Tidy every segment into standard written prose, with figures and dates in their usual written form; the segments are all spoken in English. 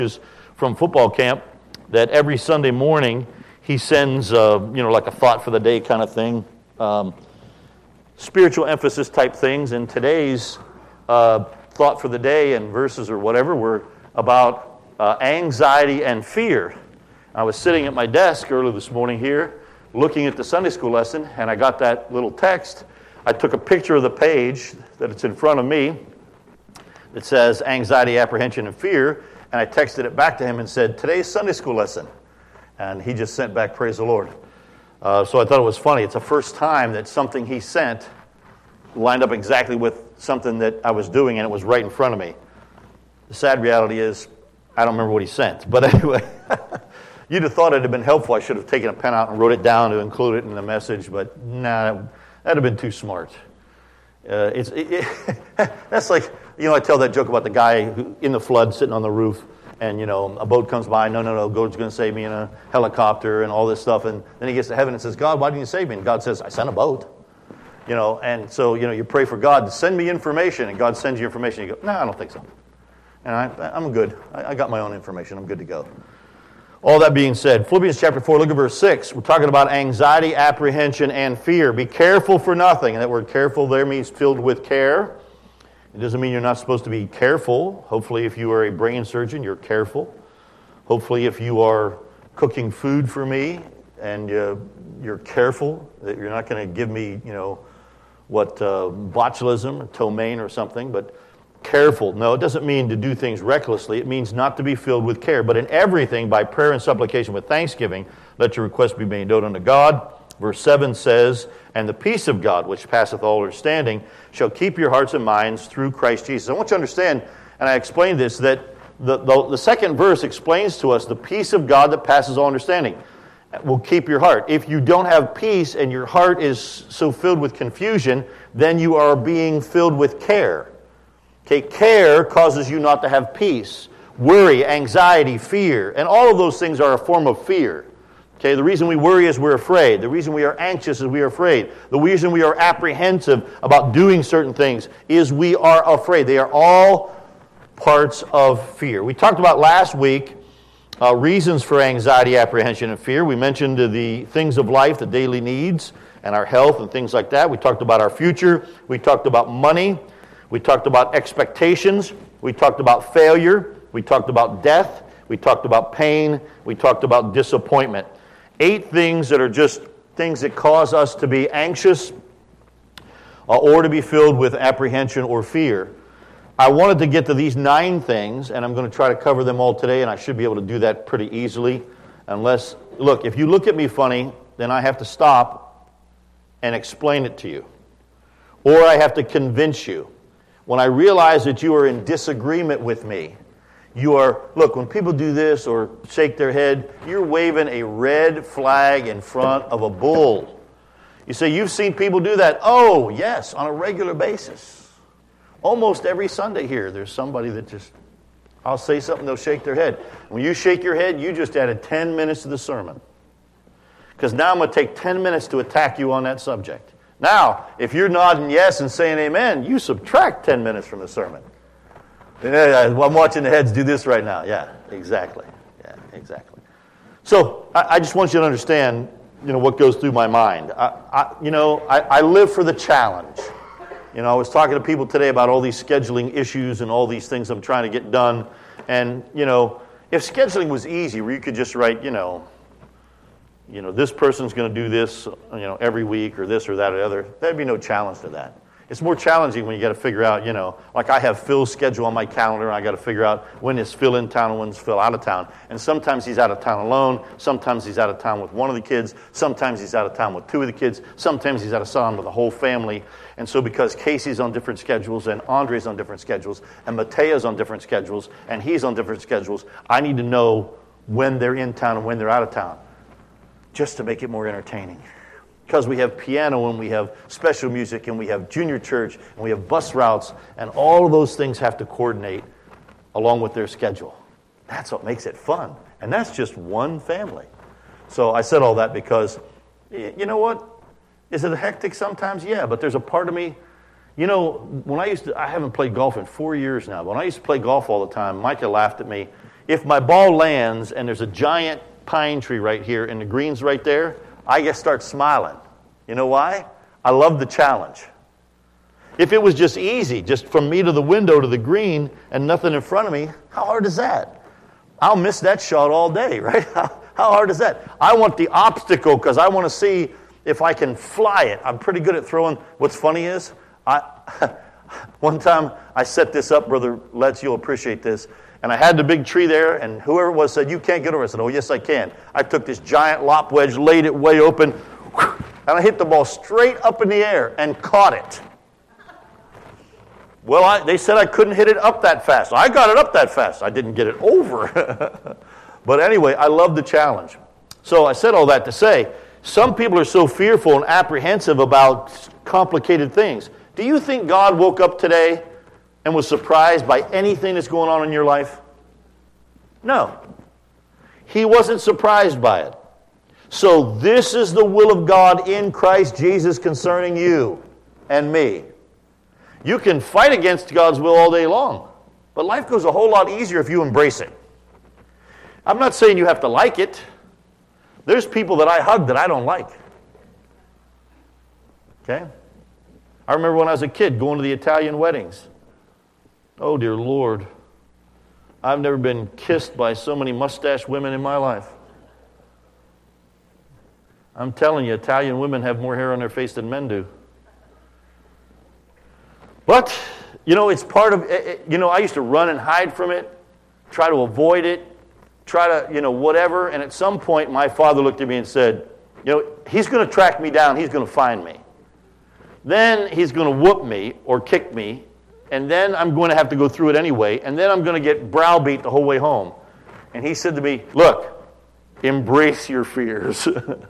from football camp that every Sunday morning he sends, like a thought for the day kind of thing, spiritual emphasis type things. And today's thought for the day and verses or whatever were about anxiety and fear. I was sitting at my desk early this morning here, looking at the Sunday school lesson, and I got that little text. I took a picture of the page that it's in front of me that says anxiety, apprehension, and fear, and I texted it back to him and said, today's Sunday school lesson. And he just sent back, praise the Lord. So I thought it was funny. It's the first time that something he sent lined up exactly with something that I was doing, and it was right in front of me. The sad reality is, I don't remember what he sent. But anyway, you'd have thought it had been helpful. I should have taken a pen out and wrote it down to include it in the message, but nah, that'd have been too smart. That's like, I tell that joke about the guy who, in the flood sitting on the roof, and, a boat comes by, no, God's going to save me in a helicopter and all this stuff, and then he gets to heaven and says, God, why didn't you save me? And God says, I sent a boat. And so, you pray for God to send me information, and God sends you information. You go, no, I don't think so. And I'm good. I got my own information. I'm good to go. All that being said, Philippians chapter 4, look at verse 6. We're talking about anxiety, apprehension, and fear. Be careful for nothing. And that word careful there means filled with care. It doesn't mean you're not supposed to be careful. Hopefully, if you are a brain surgeon, you're careful. Hopefully, if you are cooking food for me and you're careful that you're not going to give me, botulism or ptomaine or something, but careful. No, it doesn't mean to do things recklessly. It means not to be filled with care. But in everything, by prayer and supplication with thanksgiving, let your requests be made known unto God. Verse 7 says, and the peace of God, which passeth all understanding, shall keep your hearts and minds through Christ Jesus. I want you to understand, and I explained this, that the second verse explains to us the peace of God that passes all understanding will keep your heart. If you don't have peace and your heart is so filled with confusion, then you are being filled with care. Okay, care causes you not to have peace. Worry, anxiety, fear, and all of those things are a form of fear. Okay, the reason we worry is we're afraid. The reason we are anxious is we are afraid. The reason we are apprehensive about doing certain things is we are afraid. They are all parts of fear. We talked about last week reasons for anxiety, apprehension, and fear. We mentioned the things of life, the daily needs, and our health and things like that. We talked about our future. We talked about money. We talked about expectations. We talked about failure. We talked about death. We talked about pain. We talked about disappointment. 8 things that are just things that cause us to be anxious or to be filled with apprehension or fear. I wanted to get to these 9 things, and I'm going to try to cover them all today, and I should be able to do that pretty easily. If you look at me funny, then I have to stop and explain it to you. Or I have to convince you. When I realize that you are in disagreement with me, when people do this or shake their head, you're waving a red flag in front of a bull. You say, you've seen people do that. Oh, yes, on a regular basis. Almost every Sunday here, there's somebody that I'll say something, they'll shake their head. When you shake your head, you just added 10 minutes to the sermon. Because now I'm going to take 10 minutes to attack you on that subject. Now, if you're nodding yes and saying amen, you subtract 10 minutes from the sermon. I'm watching the heads do this right now. Yeah, exactly. So I just want you to understand, what goes through my mind. I live for the challenge. I was talking to people today about all these scheduling issues and all these things I'm trying to get done. And, if scheduling was easy, where you could just write, this person's going to do this, every week or this or that or the other, there'd be no challenge to that. It's more challenging when you got to figure out, like I have Phil's schedule on my calendar, and I got to figure out when is Phil in town and when's Phil out of town. And sometimes he's out of town alone. Sometimes he's out of town with one of the kids. Sometimes he's out of town with 2 of the kids. Sometimes he's out of town with the whole family. And so because Casey's on different schedules and Andre's on different schedules and Matea's on different schedules and he's on different schedules, I need to know when they're in town and when they're out of town just to make it more entertaining. Because we have piano and we have special music and we have junior church and we have bus routes, and all of those things have to coordinate along with their schedule. That's what makes it fun. And that's just one family. So I said all that because, you know what? Is it hectic sometimes? Yeah, but there's a part of me, when I haven't played golf in 4 years now, but when I used to play golf all the time, Micah laughed at me. If my ball lands and there's a giant pine tree right here and the green's right there, I just start smiling. You know why? I love the challenge. If it was just easy, just from me to the window to the green and nothing in front of me, how hard is that? I'll miss that shot all day, right? How hard is that? I want the obstacle because I want to see if I can fly it. I'm pretty good at throwing. What's funny is, one time I set this up, Brother Letts, you'll appreciate this, and I had the big tree there, and whoever it was said, you can't get over it. I said, oh, yes, I can. I took this giant lop wedge, laid it way open, and I hit the ball straight up in the air and caught it. Well, they said I couldn't hit it up that fast. I got it up that fast. I didn't get it over. But anyway, I love the challenge. So I said all that to say, some people are so fearful and apprehensive about complicated things. Do you think God woke up today and was surprised by anything that's going on in your life? No. He wasn't surprised by it. So this is the will of God in Christ Jesus concerning you and me. You can fight against God's will all day long, but life goes a whole lot easier if you embrace it. I'm not saying you have to like it. There's people that I hug that I don't like. Okay? I remember when I was a kid going to the Italian weddings. Oh, dear Lord. I've never been kissed by so many mustached women in my life. I'm telling you, Italian women have more hair on their face than men do. But, it's part of, I used to run and hide from it, try to avoid it, try to, whatever. And at some point, my father looked at me and said, he's going to track me down. He's going to find me. Then he's going to whoop me or kick me. And then I'm going to have to go through it anyway. And then I'm going to get browbeat the whole way home. And he said to me, look, embrace your fears.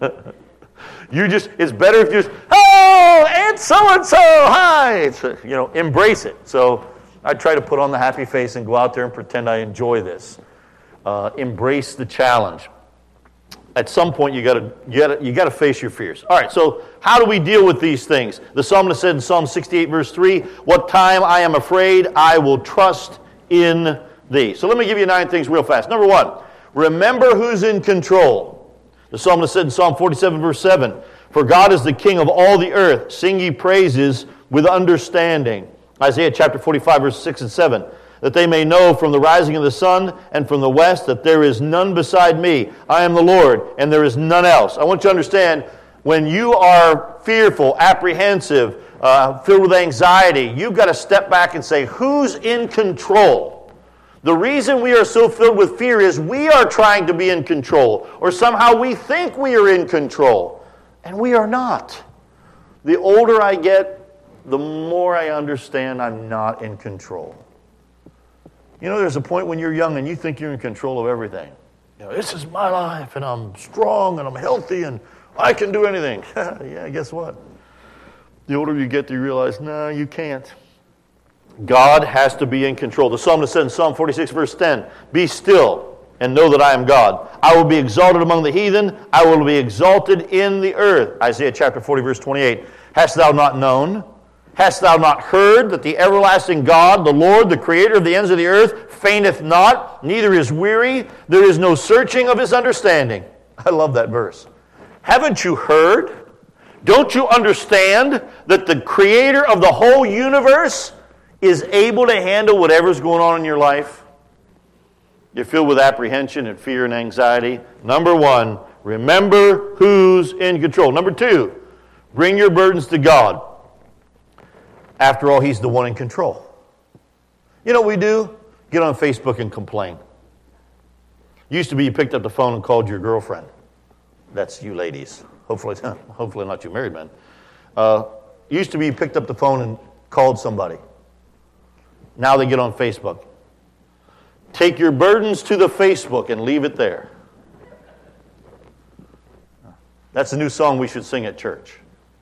It's better if you just, oh, Aunt so-and-so, hi. Embrace it. So I try to put on the happy face and go out there and pretend I enjoy this. Embrace the challenge. At some point, you got to face your fears. All right. So how do we deal with these things? The psalmist said in Psalm 68, verse 3, "What time I am afraid, I will trust in thee." So let me give you 9 things real fast. Number 1, remember who's in control. The psalmist said in Psalm 47, verse 7, "For God is the King of all the earth. Sing ye praises with understanding." Isaiah chapter 45, verse 6 and 7. "That they may know from the rising of the sun and from the west that there is none beside me. I am the Lord, and there is none else." I want you to understand, when you are fearful, apprehensive, filled with anxiety, you've got to step back and say, who's in control? The reason we are so filled with fear is we are trying to be in control, or somehow we think we are in control, and we are not. The older I get, the more I understand I'm not in control. There's a point when you're young and you think you're in control of everything. This is my life, and I'm strong, and I'm healthy, and I can do anything. Yeah, guess what? The older you get, you realize, no, you can't. God has to be in control. The psalmist said in Psalm 46, verse 10, "Be still and know that I am God. I will be exalted among the heathen. I will be exalted in the earth." Isaiah chapter 40, verse 28. "Hast thou not known? Hast thou not heard that the everlasting God, the Lord, the creator of the ends of the earth, fainteth not, neither is weary? There is no searching of his understanding." I love that verse. Haven't you heard? Don't you understand that the creator of the whole universe is able to handle whatever's going on in your life? You're filled with apprehension and fear and anxiety. Number 1, remember who's in control. Number 2, bring your burdens to God. After all, He's the one in control. You know what we do? Get on Facebook and complain. Used to be you picked up the phone and called your girlfriend. That's you ladies. Hopefully not you married men. Used to be you picked up the phone and called somebody. Now they get on Facebook. Take your burdens to the Facebook and leave it there. That's a new song we should sing at church.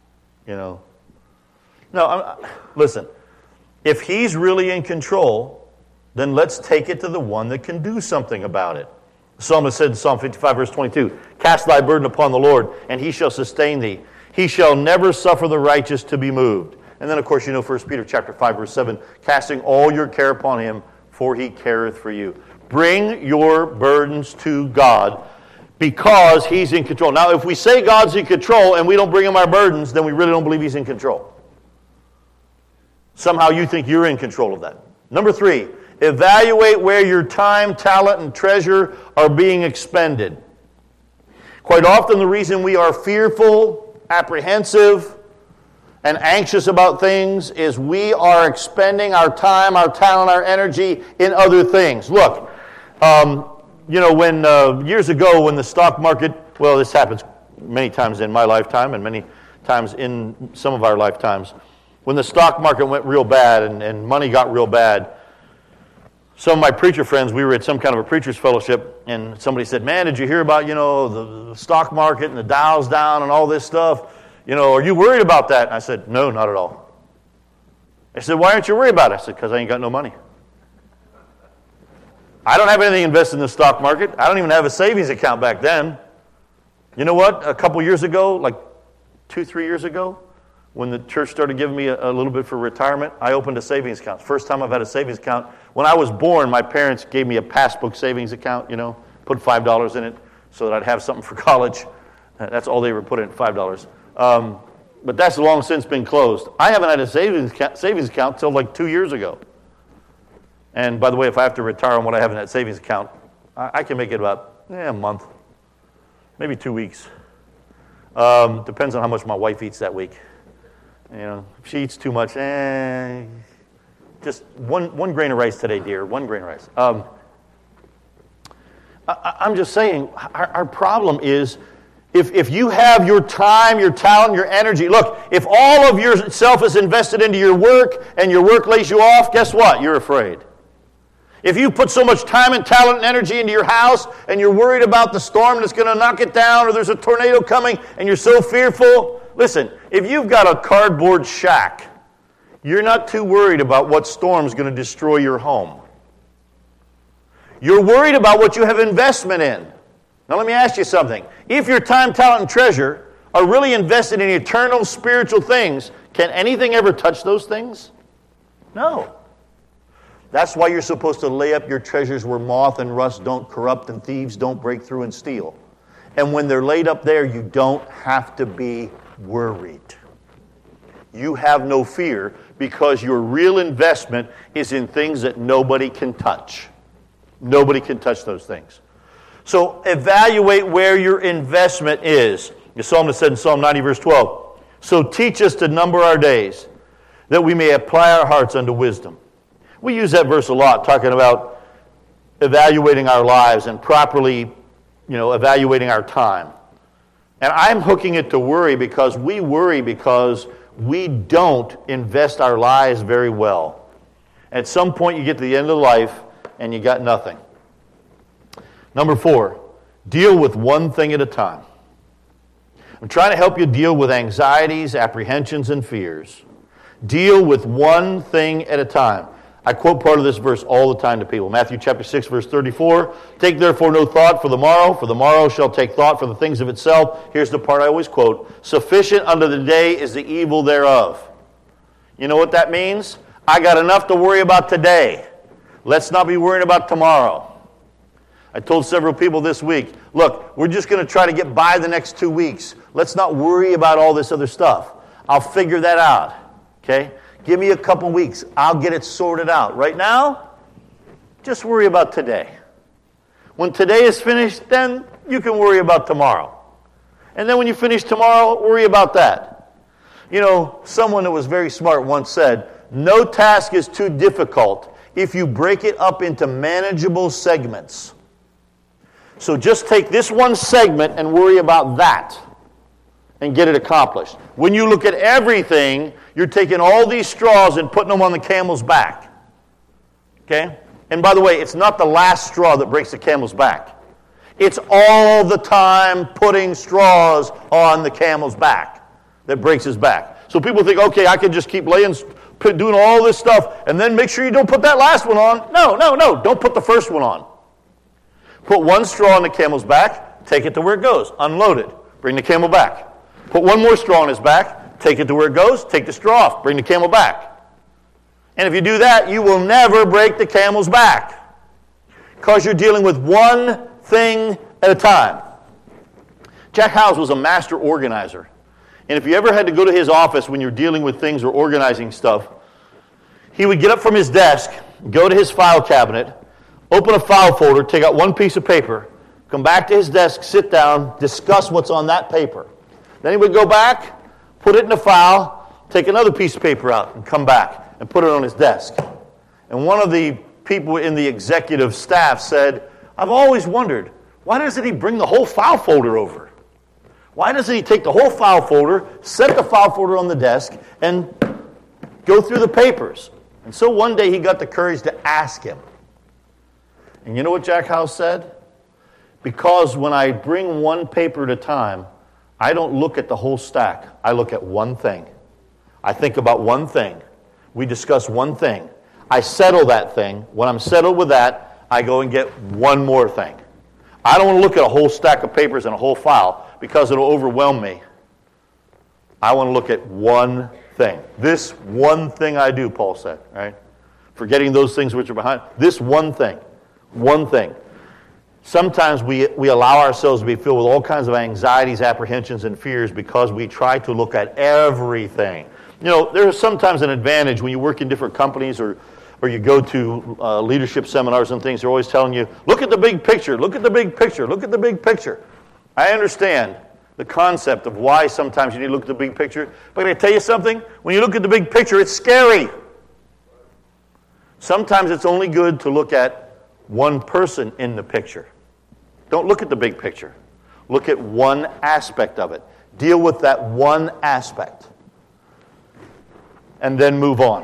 No, listen. If He's really in control, then let's take it to the one that can do something about it. The psalmist said in Psalm 55, verse 22, "Cast thy burden upon the Lord, and He shall sustain thee. He shall never suffer the righteous to be moved." And then, of course, 1 Peter chapter 5, verse 7, "Casting all your care upon Him, for He careth for you." Bring your burdens to God because He's in control. Now, if we say God's in control and we don't bring Him our burdens, then we really don't believe He's in control. Somehow you think you're in control of that. Number 3, evaluate where your time, talent, and treasure are being expended. Quite often the reason we are fearful, apprehensive, and anxious about things is we are expending our time, our talent, our energy in other things. Look, when years ago when the stock market, well, this happens many times in my lifetime and many times in some of our lifetimes, when the stock market went real bad and money got real bad, some of my preacher friends, we were at some kind of a preacher's fellowship, and somebody said, man, did you hear about, the stock market and the Dow's down and all this stuff? Are you worried about that? And I said, no, not at all. They said, why aren't you worried about it? I said, because I ain't got no money. I don't have anything invested in the stock market. I don't even have a savings account back then. You know what? A couple years ago, like 2-3 years ago, when the church started giving me a little bit for retirement, I opened a savings account. First time I've had a savings account. When I was born, my parents gave me a passbook savings account, put $5 in it so that I'd have something for college. That's all they ever put in, $5. But that's long since been closed. I haven't had a savings account until like 2 years ago. And by the way, if I have to retire on what I have in that savings account, I can make it about a month, maybe 2 weeks. Depends on how much my wife eats that week. If she eats too much, just one grain of rice today, dear. 1 grain of rice. I'm just saying, our problem is if you have your time, your talent, your energy. Look, if all of yourself is invested into your work and your work lays you off, guess what? You're afraid. If you put so much time and talent and energy into your house and you're worried about the storm that's going to knock it down or there's a tornado coming and you're so fearful, listen, if you've got a cardboard shack, you're not too worried about what storm's going to destroy your home. You're worried about what you have investment in. Now let me ask you something. If your time, talent, and treasure are really invested in eternal spiritual things, can anything ever touch those things? No. That's why you're supposed to lay up your treasures where moth and rust don't corrupt and thieves don't break through and steal. And when they're laid up there, you don't have to be worried. You have no fear because your real investment is in things that nobody can touch. Nobody can touch those things. So evaluate where your investment is. The psalmist said in Psalm 90, verse 12, so teach us to number our days, that we may apply our hearts unto wisdom. We use that verse a lot, talking about evaluating our lives and properly, evaluating our time. And I'm hooking it to worry because we worry because we don't invest our lives very well. At some point you get to the end of life and you got nothing. Number 4, deal with one thing at a time. I'm trying to help you deal with anxieties, apprehensions, and fears. Deal with one thing at a time. I quote part of this verse all the time to people. Matthew chapter 6, verse 34. Take therefore no thought for the morrow shall take thought for the things of itself. Here's the part I always quote. Sufficient unto the day is the evil thereof. You know what that means? I got enough to worry about today. Let's not be worrying about tomorrow. I told several people this week, look, we're just going to try to get by the next 2 weeks. Let's not worry about all this other stuff. I'll figure that out. Okay? Give me a couple weeks. I'll get it sorted out. Right now, just worry about today. When today is finished, then you can worry about tomorrow. And then when you finish tomorrow, worry about that. Someone that was very smart once said, no task is too difficult if you break it up into manageable segments. So just take this one segment and worry about that and get it accomplished. When you look at everything, you're taking all these straws and putting them on the camel's back. Okay? And by the way, it's not the last straw that breaks the camel's back. It's all the time putting straws on the camel's back that breaks his back. So people think, okay, I can just keep doing all this stuff and then make sure you don't put that last one on. No. Don't put the first one on. Put one straw on the camel's back, take it to where it goes, unload it, bring the camel back. Put one more straw on his back, take it to where it goes, take the straw off, bring the camel back. And if you do that, you will never break the camel's back. Because you're dealing with one thing at a time. Jack Hyles was a master organizer. And if you ever had to go to his office when you're dealing with things or organizing stuff, he would get up from his desk, go to his file cabinet, open a file folder, take out one piece of paper, come back to his desk, sit down, discuss what's on that paper. Then he would go back, put it in a file, take another piece of paper out, and come back and put it on his desk. And one of the people in the executive staff said, I've always wondered, why doesn't he bring the whole file folder over? Why doesn't he take the whole file folder, set the file folder on the desk, and go through the papers? And so one day he got the courage to ask him. And you know what Jack Hyles said? Because when I bring one paper at a time, I don't look at the whole stack. I look at one thing. I think about one thing. We discuss one thing. I settle that thing. When I'm settled with that, I go and get one more thing. I don't want to look at a whole stack of papers and a whole file because it'll overwhelm me. I want to look at one thing. This one thing I do, Paul said, right? Forgetting those things which are behind. This one thing. One thing. Sometimes we allow ourselves to be filled with all kinds of anxieties, apprehensions, and fears because we try to look at everything. You know, there's sometimes an advantage when you work in different companies or you go to leadership seminars and things. They're always telling you, look at the big picture, look at the big picture, look at the big picture. I understand the concept of why sometimes you need to look at the big picture. But can I tell you something? When you look at the big picture, it's scary. Sometimes it's only good to look at one person in the picture. Don't look at the big picture. Look at one aspect of it. Deal with that one aspect. And then move on.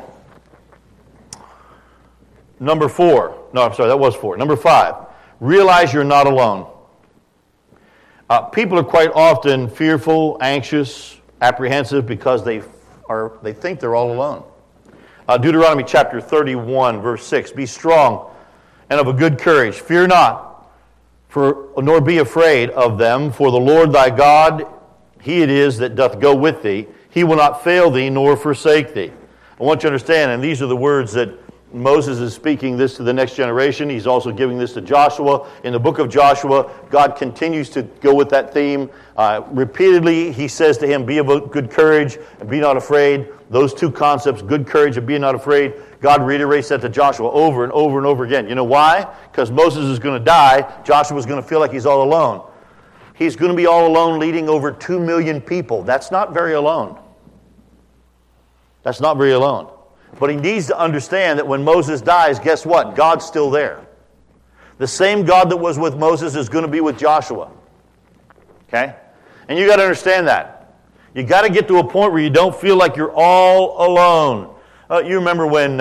Number 4. No, I'm sorry, that was 4. Number 5. Realize you're not alone. People are quite often fearful, anxious, apprehensive because they think they're all alone. Deuteronomy chapter 31, verse 6. Be strong and of a good courage. Fear not, nor be afraid of them, for the Lord thy God, he it is that doth go with thee. He will not fail thee, nor forsake thee. I want you to understand, and these are the words that Moses is speaking this to the next generation. He's also giving this to Joshua. In the book of Joshua, God continues to go with that theme. Repeatedly, he says to him, be of good courage and be not afraid. Those two concepts, good courage and be not afraid, God reiterates that to Joshua over and over and over again. You know why? Because Moses is going to die. Joshua's going to feel like he's all alone. He's going to be all alone leading over 2 million people. That's not very alone. That's not very alone. But he needs to understand that when Moses dies, guess what? God's still there. The same God that was with Moses is going to be with Joshua. Okay? And you got to understand that. You got to get to a point where you don't feel like you're all alone. You remember when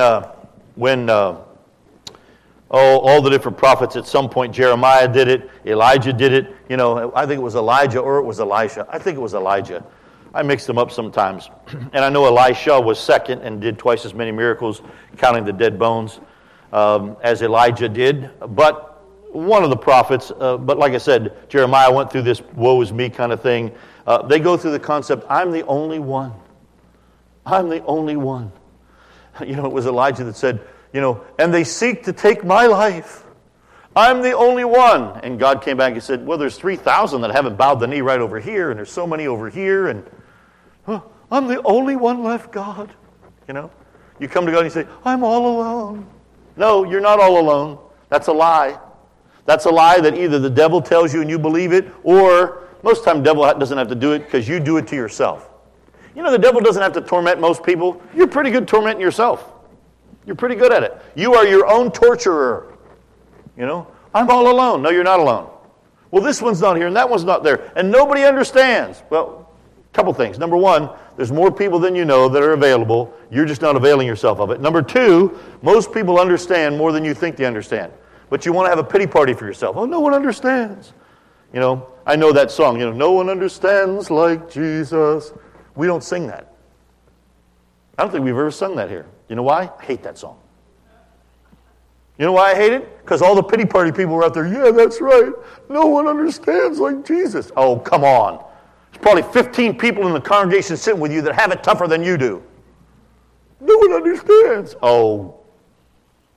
all the different prophets, at some point Jeremiah did it, Elijah did it. You know, I think it was Elijah or it was Elisha. I think it was Elijah. I mix them up sometimes. And I know Elisha was second and did twice as many miracles, counting the dead bones, as Elijah did. But one of the prophets, but like I said, Jeremiah went through this woe is me kind of thing. They go through the concept, I'm the only one. I'm the only one. You know, it was Elijah that said, you know, and they seek to take my life. I'm the only one. And God came back and said, well, there's 3,000 that haven't bowed the knee right over here, and there's so many over here, and I'm the only one left, God. You know, you come to God and you say, I'm all alone. No, you're not all alone. That's a lie. That's a lie that either the devil tells you and you believe it, or most of the time the devil doesn't have to do it because you do it to yourself. You know, the devil doesn't have to torment most people. You're pretty good tormenting yourself. You're pretty good at it. You are your own torturer. You know, I'm all alone. No, you're not alone. Well, this one's not here and that one's not there. And nobody understands. Well, a couple things. Number one, there's more people than you know that are available. You're just not availing yourself of it. Number two, most people understand more than you think they understand. But you want to have a pity party for yourself. Oh, no one understands. You know, I know that song, you know, no one understands like Jesus. We don't sing that. I don't think we've ever sung that here. You know why? I hate that song. You know why I hate it? Because all the pity party people were out there, yeah, that's right. No one understands like Jesus. Oh, come on. There's probably 15 people in the congregation sitting with you that have it tougher than you do. No one understands. Oh,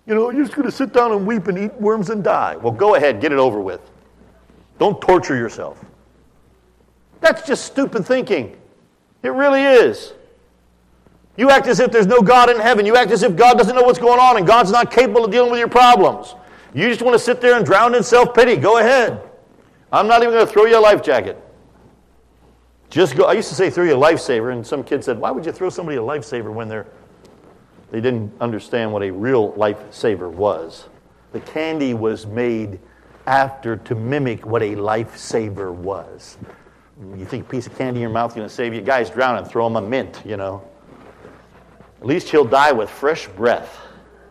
You're just going to sit down and weep and eat worms and die. Well, go ahead, get it over with. Don't torture yourself. That's just stupid thinking. It really is. You act as if there's no God in heaven. You act as if God doesn't know what's going on and God's not capable of dealing with your problems. You just want to sit there and drown in self-pity. Go ahead. I'm not even going to throw you a life jacket. Just go. I used to say throw you a lifesaver, and some kid said, why would you throw somebody a lifesaver when they didn't understand what a real lifesaver was? The candy was made to mimic what a lifesaver was. You think a piece of candy in your mouth is going to save you? Guy's drowning, throw him a mint, At least he'll die with fresh breath.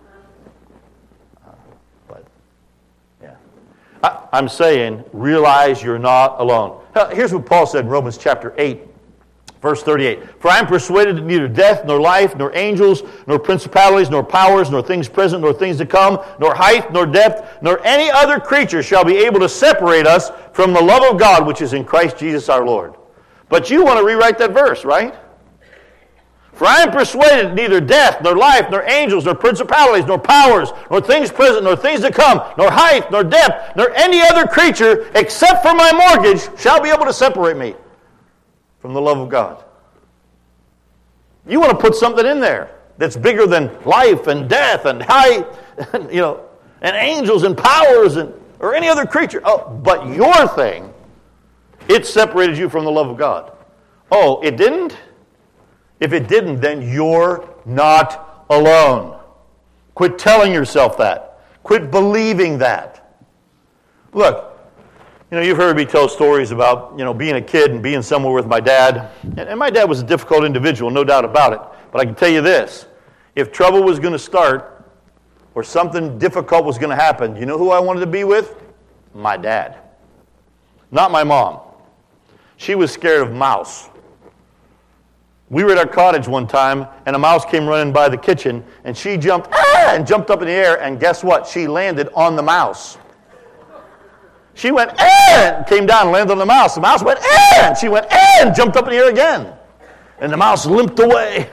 I'm saying, realize you're not alone. Here's what Paul said in Romans chapter 8, verse 38. For I am persuaded that neither death, nor life, nor angels, nor principalities, nor powers, nor things present, nor things to come, nor height, nor depth, nor any other creature shall be able to separate us from the love of God which is in Christ Jesus our Lord. But you want to rewrite that verse, right? For I am persuaded that neither death, nor life, nor angels, nor principalities, nor powers, nor things present, nor things to come, nor height, nor depth, nor any other creature, except for my mortgage, shall be able to separate me from the love of God. You want to put something in there that's bigger than life and death and height, and angels and powers or any other creature. Oh, but your thing, it separated you from the love of God. Oh, it didn't? If it didn't, then you're not alone. Quit telling yourself that. Quit believing that. Look, you've heard me tell stories about, being a kid and being somewhere with my dad. And my dad was a difficult individual, no doubt about it. But I can tell you this. If trouble was going to start or something difficult was going to happen, you know who I wanted to be with? My dad. Not my mom. She was scared of mouse. We were at our cottage one time, and a mouse came running by the kitchen, and she jumped up in the air, and guess what? She landed on the mouse. She went, and came down and landed on the mouse. The mouse went, and she went, and jumped up in the air again. And the mouse limped away.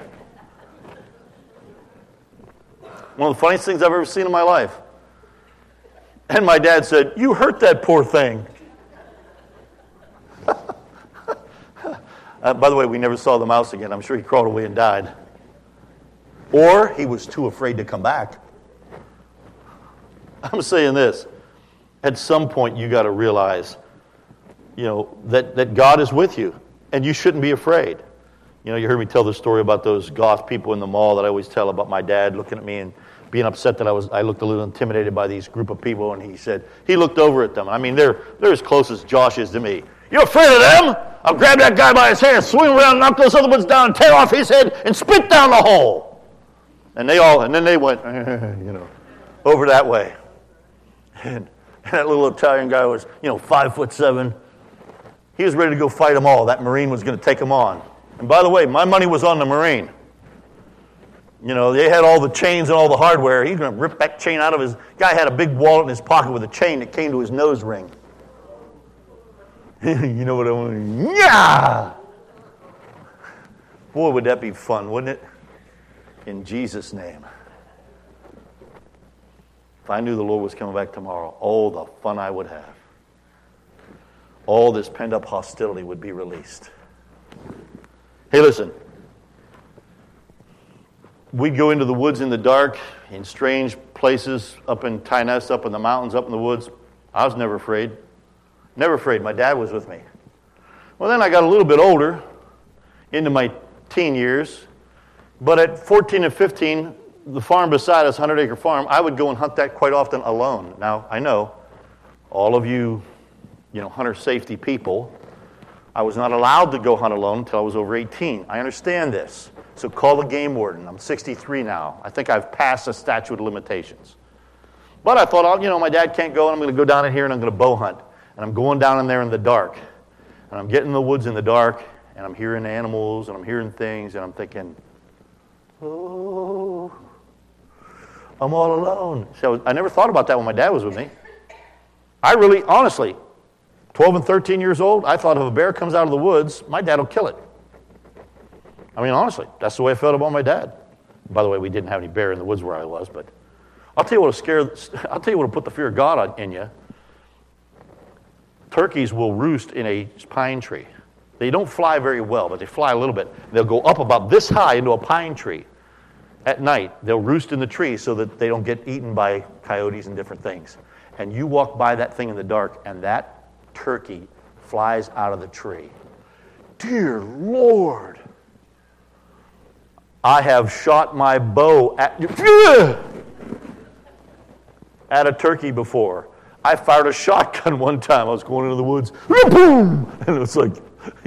One of the funniest things I've ever seen in my life. And my dad said, you hurt that poor thing. By the way, we never saw the mouse again. I'm sure he crawled away and died. Or he was too afraid to come back. I'm saying this. At some point, you got to realize, that God is with you. And you shouldn't be afraid. You heard me tell the story about those goth people in the mall that I always tell about my dad looking at me and being upset that I looked a little intimidated by these group of people. And he looked over at them. I mean, they're as close as Josh is to me. You afraid of them? I'll grab that guy by his hair, swing him around, knock those other ones down, and tear off his head, and spit down the hole. And then they went, over that way. And that little Italian guy was, 5'7". He was ready to go fight them all. That Marine was going to take them on. And by the way, my money was on the Marine. They had all the chains and all the hardware. He's going to rip that chain out of his... Guy had a big wallet in his pocket with a chain that came to his nose ring. You know what I want? Yeah! Boy, would that be fun, wouldn't it? In Jesus' name. If I knew the Lord was coming back tomorrow, oh, the fun I would have. All this pent-up hostility would be released. Hey, listen. We'd go into the woods in the dark, in strange places, up in Tyness, up in the mountains, up in the woods. I was never afraid. Never afraid. My dad was with me. Well, then I got a little bit older, into my teen years. But at 14 and 15, the farm beside us, 100-acre farm, I would go and hunt that quite often alone. Now, I know all of you, hunter safety people, I was not allowed to go hunt alone until I was over 18. I understand this. So call the game warden. I'm 63 now. I think I've passed the statute of limitations. But I thought, my dad can't go, and I'm going to go down in here and I'm going to bow hunt. And I'm going down in there in the dark. And I'm getting in the woods in the dark, and I'm hearing animals, and I'm hearing things, and I'm thinking, oh, I'm all alone. So I never thought about that when my dad was with me. I really, honestly, 12 and 13 years old, I thought if a bear comes out of the woods, my dad will kill it. I mean, honestly, that's the way I felt about my dad. By the way, we didn't have any bear in the woods where I was, but I'll tell you what'll put the fear of God in you. Turkeys will roost in a pine tree. They don't fly very well, but they fly a little bit. They'll go up about this high into a pine tree. At night, they'll roost in the tree so that they don't get eaten by coyotes and different things. And you walk by that thing in the dark, and that turkey flies out of the tree. Dear Lord, I have shot my bow at a turkey before. I fired a shotgun one time. I was going into the woods, boom, and it was like,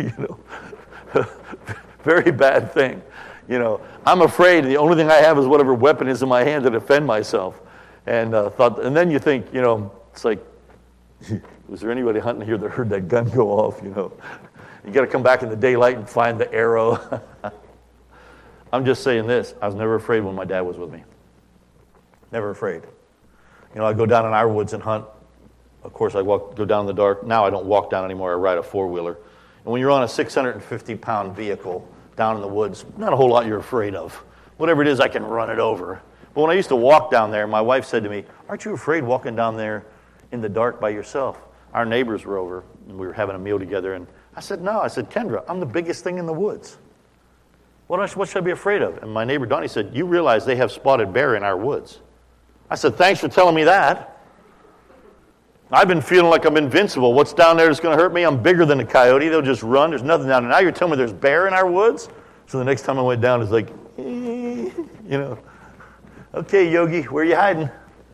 very bad thing. I'm afraid the only thing I have is whatever weapon is in my hand to defend myself. And and then you think, it's like, was there anybody hunting here that heard that gun go off? You got to come back in the daylight and find the arrow. I'm just saying this. I was never afraid when my dad was with me. Never afraid. I go down in our woods and hunt. Of course, I go down in the dark. Now I don't walk down anymore. I ride a four-wheeler. And when you're on a 650-pound vehicle down in the woods, not a whole lot you're afraid of. Whatever it is, I can run it over. But when I used to walk down there, my wife said to me, "Aren't you afraid walking down there in the dark by yourself?" Our neighbors were over, and we were having a meal together. And I said, "No." I said, "Kendra, I'm the biggest thing in the woods. What should I be afraid of?" And my neighbor Donnie said, "You realize they have spotted bear in our woods." I said, "Thanks for telling me that. I've been feeling like I'm invincible. What's down there that's going to hurt me? I'm bigger than a coyote. They'll just run. There's nothing down there. Now you're telling me there's bear in our woods?" So the next time I went down, it's like, "Okay, Yogi, where are you hiding?"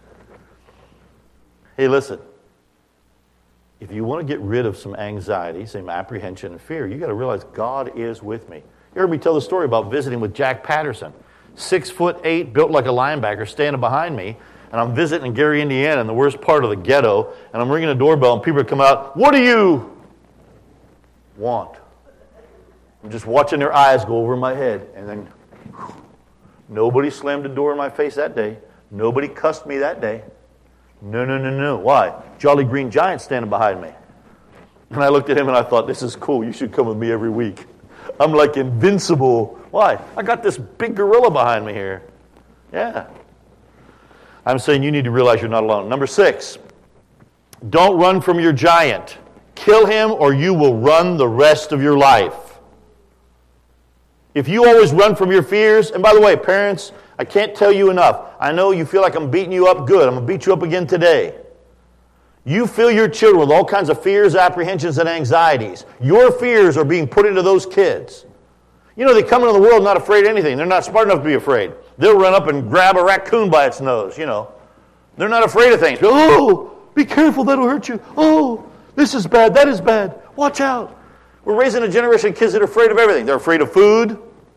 Hey, listen. If you want to get rid of some anxiety, some apprehension and fear, you got to realize God is with me. You heard me tell the story about visiting with Jack Patterson, 6'8", built like a linebacker, standing behind me. And I'm visiting in Gary, Indiana, in the worst part of the ghetto, and I'm ringing a doorbell, and people are coming out. "What do you want?" I'm just watching their eyes go over my head, and then nobody slammed the door in my face that day. Nobody cussed me that day. No. Why? Jolly Green Giant standing behind me. And I looked at him, and I thought, this is cool. You should come with me every week. I'm like invincible. Why? I got this big gorilla behind me here. Yeah. I'm saying you need to realize you're not alone. Number 6, don't run from your giant. Kill him or you will run the rest of your life. If you always run from your fears, and by the way, parents, I can't tell you enough. I know you feel like I'm beating you up good. I'm going to beat you up again today. You fill your children with all kinds of fears, apprehensions, and anxieties. Your fears are being put into those kids. They come into the world not afraid of anything. They're not smart enough to be afraid. They'll run up and grab a raccoon by its nose, They're not afraid of things. "Oh, be careful, that'll hurt you. Oh, this is bad, that is bad. Watch out." We're raising a generation of kids that are afraid of everything. They're afraid of food.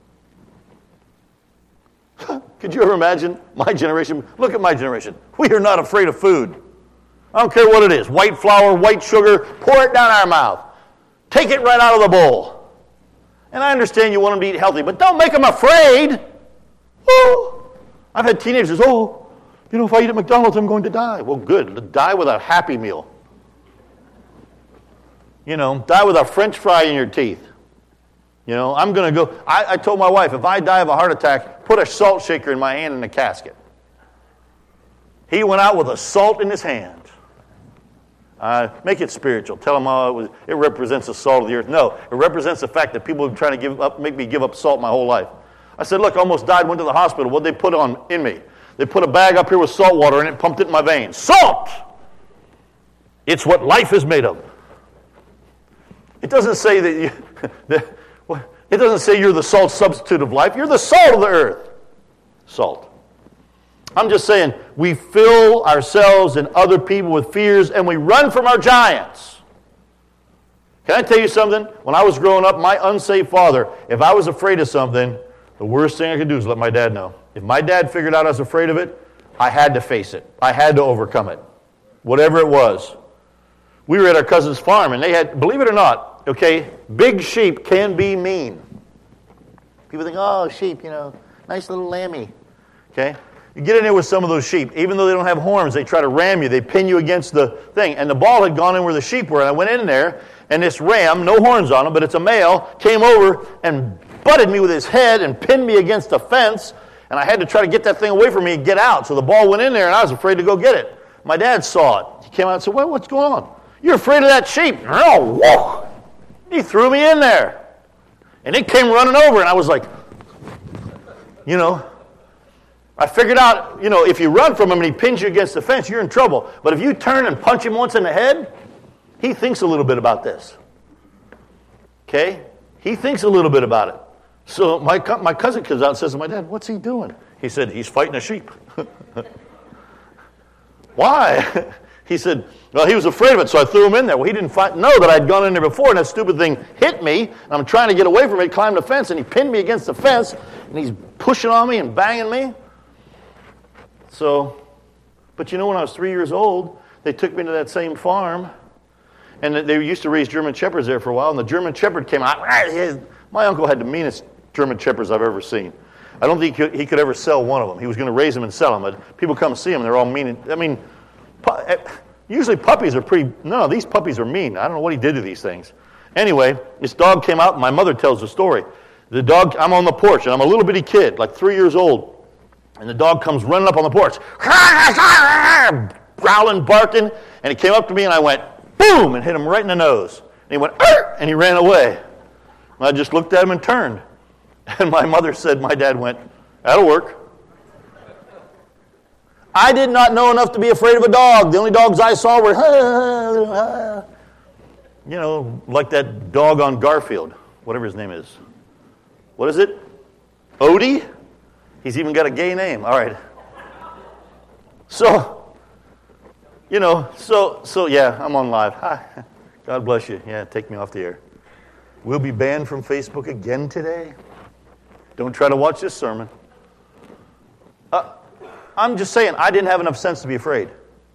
Could you ever imagine my generation? Look at my generation. We are not afraid of food. I don't care what it is. White flour, white sugar, pour it down our mouth. Take it right out of the bowl. And I understand you want them to eat healthy, but don't make them afraid. Oh, I've had teenagers, if I eat at McDonald's, I'm going to die. Well, good. Die with a Happy Meal. Die with a French fry in your teeth. I'm going to go. I told my wife, if I die of a heart attack, put a salt shaker in my hand in a casket. He went out with a salt in his hand. Make it spiritual. Tell them how it represents the salt of the earth. No, it represents the fact that people have been trying to make me give up salt my whole life. I said, look, I almost died, went to the hospital. What did they put in me? They put a bag up here with salt water in it and pumped it in my veins. Salt! It's what life is made of. It doesn't say it doesn't say you're the salt substitute of life. You're the salt of the earth. Salt. I'm just saying, we fill ourselves and other people with fears and we run from our giants. Can I tell you something? When I was growing up, my unsaved father, if I was afraid of something, the worst thing I could do is let my dad know. If my dad figured out I was afraid of it, I had to face it. I had to overcome it. Whatever it was. We were at our cousin's farm and they had, believe it or not, okay, big sheep can be mean. People think, oh, sheep, nice little lammy. Okay? You get in there with some of those sheep. Even though they don't have horns, they try to ram you. They pin you against the thing. And the ball had gone in where the sheep were. And I went in there, and this ram, no horns on him, but it's a male, came over and butted me with his head and pinned me against the fence. And I had to try to get that thing away from me and get out. So the ball went in there, and I was afraid to go get it. My dad saw it. He came out and said, well, what's going on? You're afraid of that sheep. Oh, whoa. He threw me in there. And it came running over, and I was like, I figured out, if you run from him and he pins you against the fence, you're in trouble. But if you turn and punch him once in the head, he thinks a little bit about this. Okay? He thinks a little bit about it. So my cousin comes out and says to my dad, what's he doing? He said, he's fighting a sheep. Why? He said, well, he was afraid of it, so I threw him in there. Well, he didn't know that I'd gone in there before, and that stupid thing hit me, and I'm trying to get away from it, climbed the fence, and he pinned me against the fence, and he's pushing on me and banging me. So, but when I was 3 years old, they took me to that same farm, and they used to raise German Shepherds there for a while, and the German Shepherd came out. My uncle had the meanest German Shepherds I've ever seen. I don't think he could ever sell one of them. He was going to raise them and sell them, but people come see them, and they're all mean. Usually puppies are no, these puppies are mean. I don't know what he did to these things. Anyway, this dog came out, and my mother tells the story. The dog, I'm on the porch, and I'm a little bitty kid, like 3 years old, and the dog comes running up on the porch, growling, barking, and he came up to me, and I went, boom, and hit him right in the nose. And he went, arr! And he ran away. And I just looked at him and turned. And my mother said, my dad went, that'll work. I did not know enough to be afraid of a dog. The only dogs I saw were, like that dog on Garfield, whatever his name is. What is it? Odie? He's even got a gay name. All right. So yeah, I'm on live. Hi. God bless you. Yeah, take me off the air. We'll be banned from Facebook again today. Don't try to watch this sermon. I'm just saying, I didn't have enough sense to be afraid.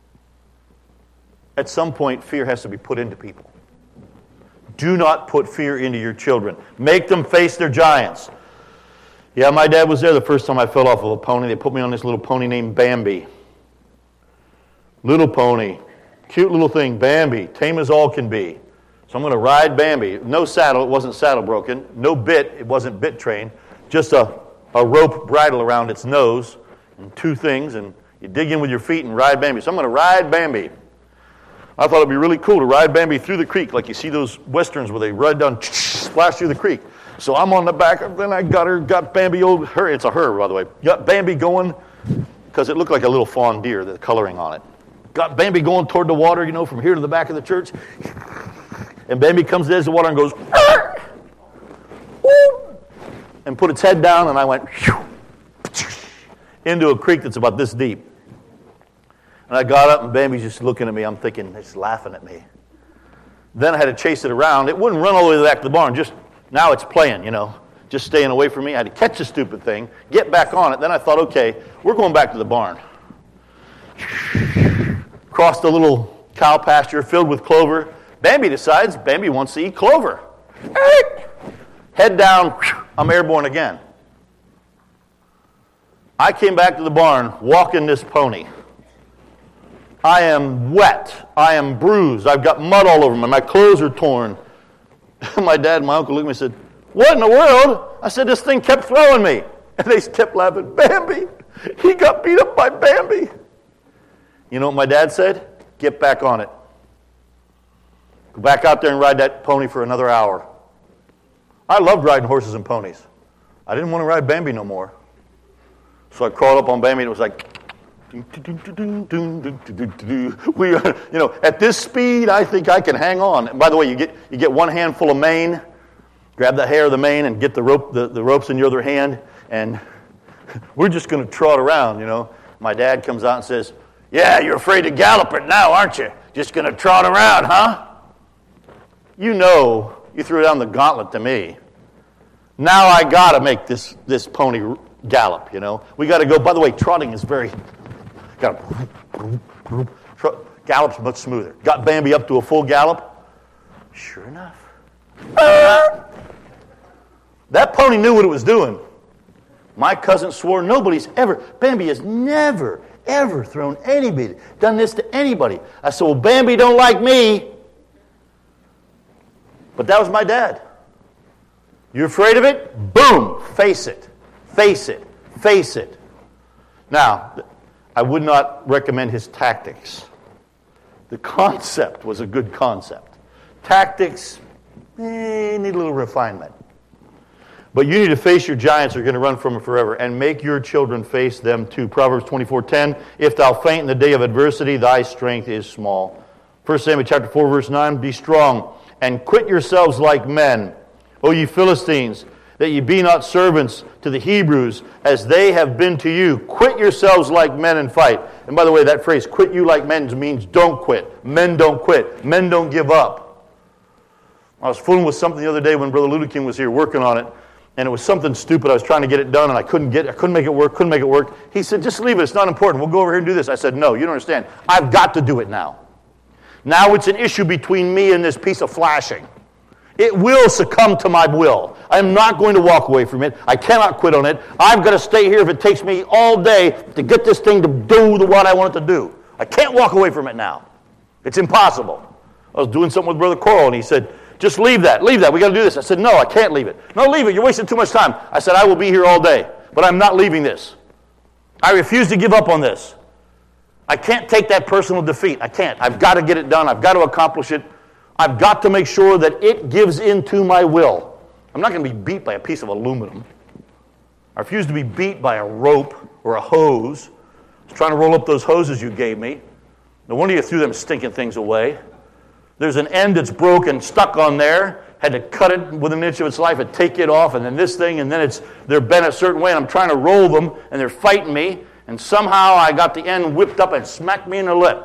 At some point, fear has to be put into people. Do not put fear into your children. Make them face their giants. Yeah, my dad was there the first time I fell off of a pony. They put me on this little pony named Bambi. Little pony. Cute little thing, Bambi. Tame as all can be. So I'm going to ride Bambi. No saddle. It wasn't saddle broken. No bit. It wasn't bit trained. Just a rope bridle around its nose. And two things, and you dig in with your feet and ride Bambi. So I'm going to ride Bambi. I thought it'd be really cool to ride Bambi through the creek, like you see those westerns where they ride down, splash through the creek. So I'm on the back, and then I got Bambi, it's a her, by the way. Got Bambi going, because it looked like a little fawn deer, the coloring on it. Got Bambi going toward the water, from here to the back of the church. And Bambi comes to the edge of the water and goes, arr! And put its head down, and I went, into a creek that's about this deep. And I got up, and Bambi's just looking at me. I'm thinking, it's laughing at me. Then I had to chase it around. It wouldn't run all the way to the back of the barn. Now it's playing, just staying away from me. I had to catch the stupid thing, get back on it. Then I thought, okay, we're going back to the barn. Crossed a little cow pasture filled with clover. Bambi decides Bambi wants to eat clover. Head down, I'm airborne again. I came back to the barn walking this pony. I am wet. I am bruised. I've got mud all over me. My clothes are torn. My dad and my uncle looked at me and said, what in the world? I said, this thing kept throwing me. And they kept laughing. Bambi. He got beat up by Bambi. You know what my dad said? Get back on it. Go back out there and ride that pony for another hour. I loved riding horses and ponies. I didn't want to ride Bambi no more. So I crawled up on Bambi and it was like, we are, at this speed, I think I can hang on. And by the way, you get one handful of mane, grab the hair of the mane and get the ropes in your other hand, and we're just going to trot around, My dad comes out and says, yeah, you're afraid to gallop it now, aren't you? Just going to trot around, huh? You threw down the gauntlet to me. Now I got to make this pony gallop, We got to go. By the way, trotting is gallop's much smoother. Got Bambi up to a full gallop. Sure enough. That pony knew what it was doing. My cousin swore Bambi has never, ever done this to anybody. I said, well, Bambi don't like me. But that was my dad. You're afraid of it? Boom, face it. Face it. Face it. Now, I would not recommend his tactics. The concept was a good concept. Tactics, need a little refinement. But you need to face your giants, you're going to run from them forever, and make your children face them too. Proverbs 24:10, if thou faint in the day of adversity, thy strength is small. 1 Samuel chapter 4, verse 9, be strong, and quit yourselves like men, O ye Philistines, that ye be not servants to the Hebrews, as they have been to you. Quit yourselves like men and fight. And by the way, that phrase, quit you like men, means don't quit. Men don't quit. Men don't give up. I was fooling with something the other day when Brother Ludeking was here working on it, and it was something stupid. I was trying to get it done, and I couldn't make it work. He said, just leave it. It's not important. We'll go over here and do this. I said, no, you don't understand. I've got to do it now. Now it's an issue between me and this piece of flashing. It will succumb to my will. I am not going to walk away from it. I cannot quit on it. I've got to stay here if it takes me all day to get this thing to do what I want it to do. I can't walk away from it now. It's impossible. I was doing something with Brother Coral, and he said, just leave that. We got to do this. I said, no, I can't leave it. No, leave it. You're wasting too much time. I said, I will be here all day, but I'm not leaving this. I refuse to give up on this. I can't take that personal defeat. I can't. I've got to get it done. I've got to accomplish it. I've got to make sure that it gives into my will. I'm not going to be beat by a piece of aluminum. I refuse to be beat by a rope or a hose. I was trying to roll up those hoses you gave me. No wonder you threw them stinking things away. There's an end that's broken, stuck on there. Had to cut it within an inch of its life and take it off, and then this thing, and then they're bent a certain way, and I'm trying to roll them, and they're fighting me, and somehow I got the end whipped up and smacked me in the lip.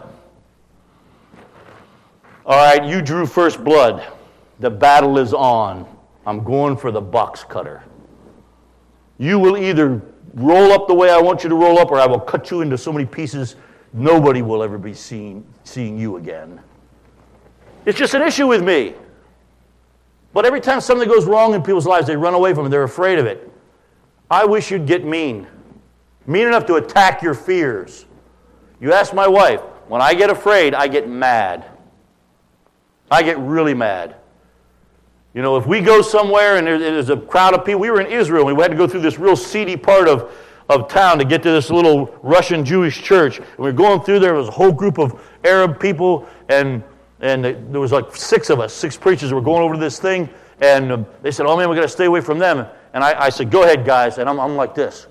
All right, you drew first blood. The battle is on. I'm going for the box cutter. You will either roll up the way I want you to roll up, or I will cut you into so many pieces nobody will ever be seeing you again. It's just an issue with me. But every time something goes wrong in people's lives, they run away from it. They're afraid of it. I wish you'd get mean. Mean enough to attack your fears. You ask my wife, when I get afraid, I get mad. I get really mad. You know, if we go somewhere and there's a crowd of people, we were in Israel, and we had to go through this real seedy part of town to get to this little Russian Jewish church. And we were going through there was a whole group of Arab people, and there was like 6 of us, 6 preachers were going over to this thing, and they said, oh man, we got to stay away from them. And I said, go ahead, guys. And I'm like this.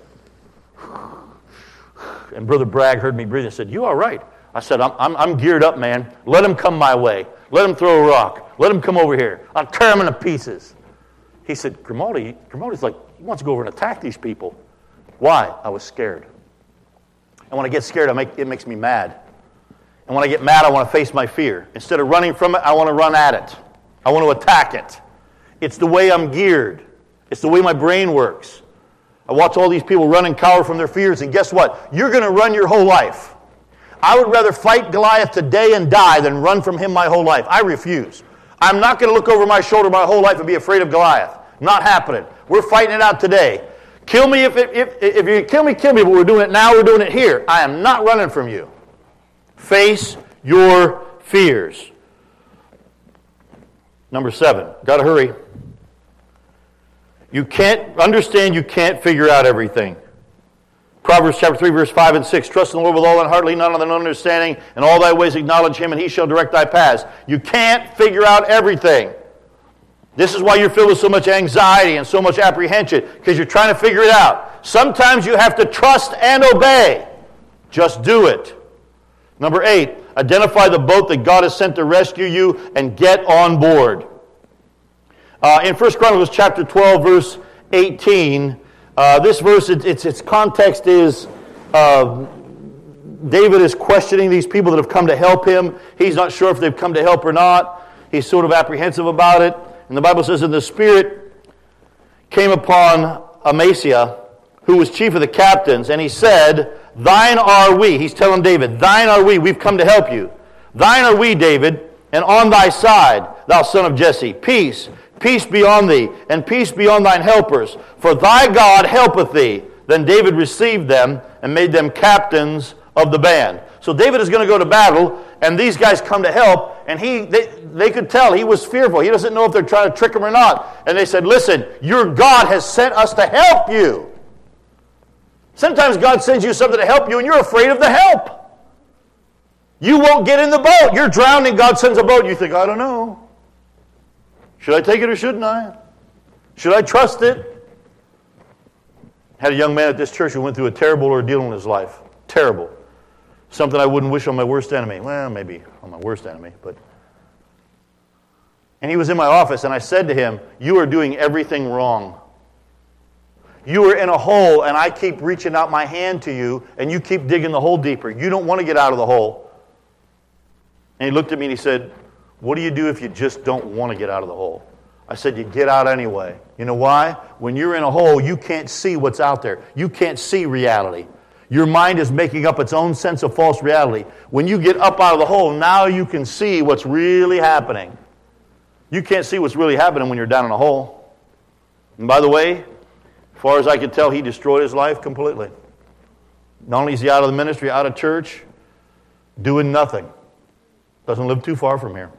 And Brother Bragg heard me breathing and said, you all right? I said, I'm geared up, man. Let them come my way. Let them throw a rock. Let them come over here. I'll tear them into pieces. He said, Grimaldi's like, he wants to go over and attack these people. Why? I was scared. And when I get scared, it makes me mad. And when I get mad, I want to face my fear. Instead of running from it, I want to run at it. I want to attack it. It's the way I'm geared. It's the way my brain works. I watch all these people run and cower from their fears, and guess what? You're going to run your whole life. I would rather fight Goliath today and die than run from him my whole life. I refuse. I'm not going to look over my shoulder my whole life and be afraid of Goliath. Not happening. We're fighting it out today. Kill me if you kill me, but we're doing it now, we're doing it here. I am not running from you. Face your fears. Number 7. Got to hurry. You can't figure out everything. Proverbs chapter 3, verse 5 and 6. Trust in the Lord with all thine heart, lean not on thine own understanding, and all thy ways acknowledge him, and he shall direct thy paths. You can't figure out everything. This is why you're filled with so much anxiety and so much apprehension, because you're trying to figure it out. Sometimes you have to trust and obey. Just do it. Number 8, identify the boat that God has sent to rescue you and get on board. In 1 Chronicles chapter 12, verse 18, this verse, its context is David is questioning these people that have come to help him. He's not sure if they've come to help or not. He's sort of apprehensive about it. And the Bible says, and the Spirit came upon Amasiah, who was chief of the captains, and he said, thine are we. He's telling David, thine are we. We've come to help you. Thine are we, David, and on thy side, thou son of Jesse. Peace be on thee, and peace be on thine helpers. For thy God helpeth thee. Then David received them and made them captains of the band. So David is going to go to battle, and these guys come to help, and they could tell he was fearful. He doesn't know if they're trying to trick him or not. And they said, listen, your God has sent us to help you. Sometimes God sends you something to help you, and you're afraid of the help. You won't get in the boat. You're drowning. God sends a boat. You think, I don't know. Should I take it or shouldn't I? Should I trust it? Had a young man at this church who went through a terrible ordeal in his life. Terrible. Something I wouldn't wish on my worst enemy. Well, maybe on my worst enemy, but... And he was in my office, and I said to him, you are doing everything wrong. You are in a hole, and I keep reaching out my hand to you, and you keep digging the hole deeper. You don't want to get out of the hole. And he looked at me and he said, what do you do if you just don't want to get out of the hole? I said, you get out anyway. You know why? When you're in a hole, you can't see what's out there. You can't see reality. Your mind is making up its own sense of false reality. When you get up out of the hole, now you can see what's really happening. You can't see what's really happening when you're down in a hole. And by the way, as far as I could tell, he destroyed his life completely. Not only is he out of the ministry, out of church, doing nothing. Doesn't live too far from here.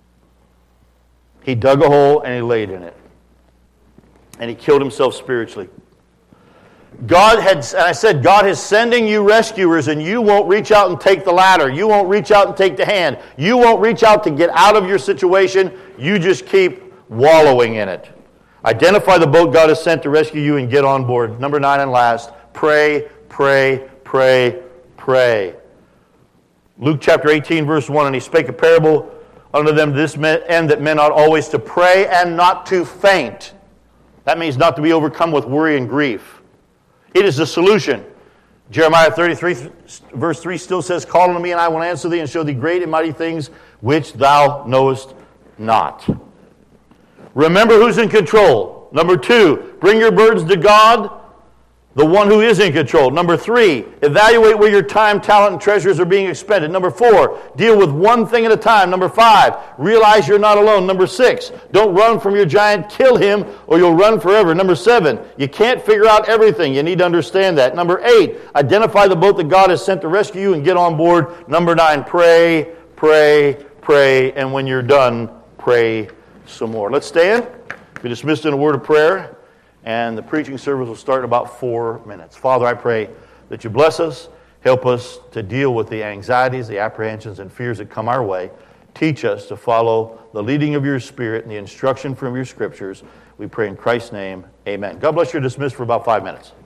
He dug a hole and he laid in it. And he killed himself spiritually. God is sending you rescuers, and you won't reach out and take the ladder. You won't reach out and take the hand. You won't reach out to get out of your situation. You just keep wallowing in it. Identify the boat God has sent to rescue you and get on board. Number 9 and last, pray, pray, pray, pray. Luke chapter 18, verse 1, and he spake a parable unto them to this end, that men ought always to pray and not to faint. That means not to be overcome with worry and grief. It is the solution. Jeremiah 33, verse 3 still says, call unto me, and I will answer thee, and show thee great and mighty things which thou knowest not. Remember who's in control. Number 2, bring your burdens to God, the one who is in control. Number 3, evaluate where your time, talent, and treasures are being expended. Number 4, deal with one thing at a time. Number 5, realize you're not alone. Number 6, don't run from your giant, kill him, or you'll run forever. Number 7, you can't figure out everything. You need to understand that. Number 8, identify the boat that God has sent to rescue you and get on board. Number 9, pray, pray, pray, and when you're done, pray some more. Let's stand. Be dismissed in a word of prayer. And the preaching service will start in about 4 minutes. Father, I pray that you bless us, help us to deal with the anxieties, the apprehensions, and fears that come our way. Teach us to follow the leading of your Spirit and the instruction from your Scriptures. We pray in Christ's name, amen. God bless you. You're dismissed for about 5 minutes.